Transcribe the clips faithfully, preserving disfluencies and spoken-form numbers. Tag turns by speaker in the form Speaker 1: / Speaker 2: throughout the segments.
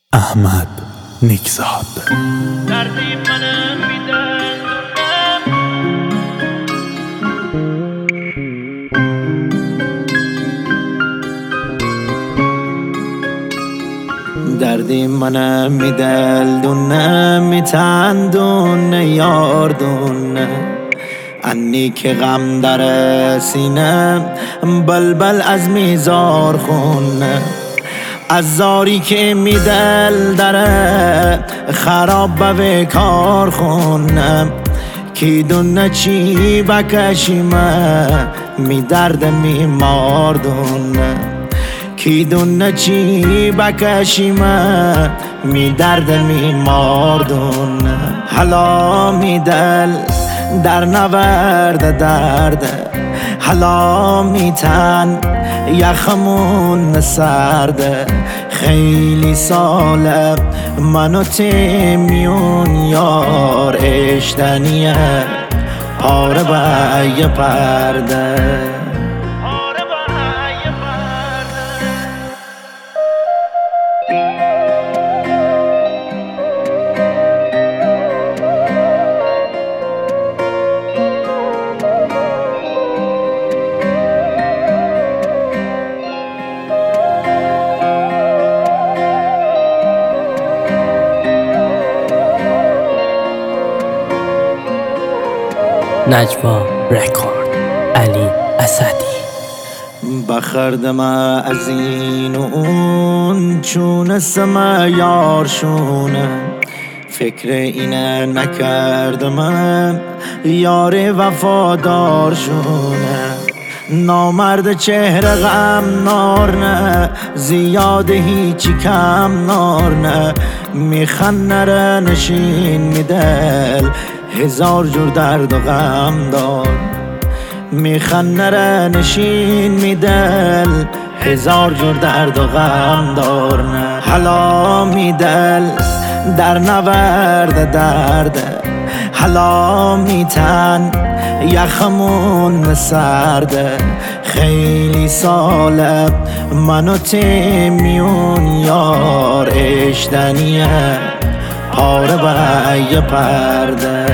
Speaker 1: احمد نیکزاد.
Speaker 2: دردی منم دردی منم میدل دونه میتندونه یار دونه انی که غم در سینه بلبل از میزار خونه از زاری که میدل داره خراب به کار خونه کی دونه چی بکشیمه می درد میمار دونه کی دونه چی بکشیمه می درد میمار دونه حالا میدل در نورد درده حالا میتن یخمون سرده خیلی ساله منو تیمیون یار اشتنیه پاره به یه پرده
Speaker 3: نجوا رکورد علی اسدی.
Speaker 2: بخردم از این و اون چونستم یارشونه فکر اینه نکردم یار وفادارشونه نامرد چهره غم نار نه زیاد هیچی کم نار نه میخنره نشین میدل هزار جور درد و غم دار میخنره نشین میدل هزار جور درد و غم دار نه حالا میدل در نورد درده حالا میتن یخمون سرده خیلی ساله منو تیمیون یار اشتنیه پاره به یه پرده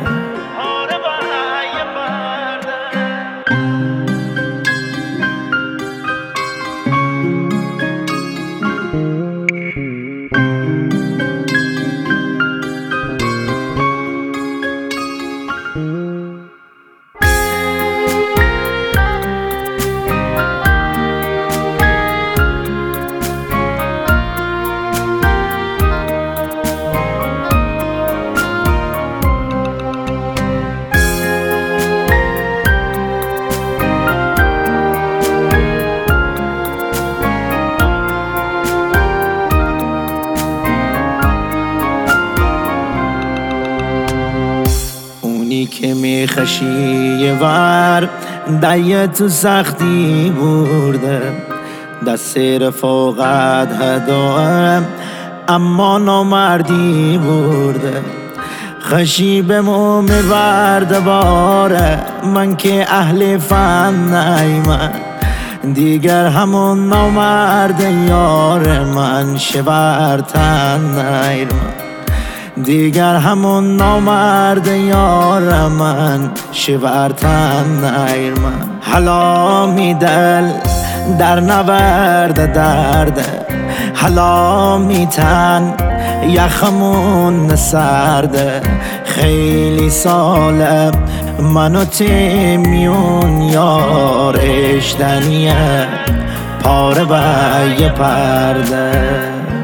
Speaker 2: که میخشی یه ور دیه تو سختی برده دست رفاقت هدوه اما نامردی برده خشی به مو میبرده باره من که اهل فن نیمه دیگر همون نامرد یار من شبرتن نیرمه دیگر همون نامرد یار من شورتن نیر من حالا میدل در نورد درده حالا میتن یخمون سرده خیلی ساله منو تیمیون یار اشتنیه پاره به یه پرده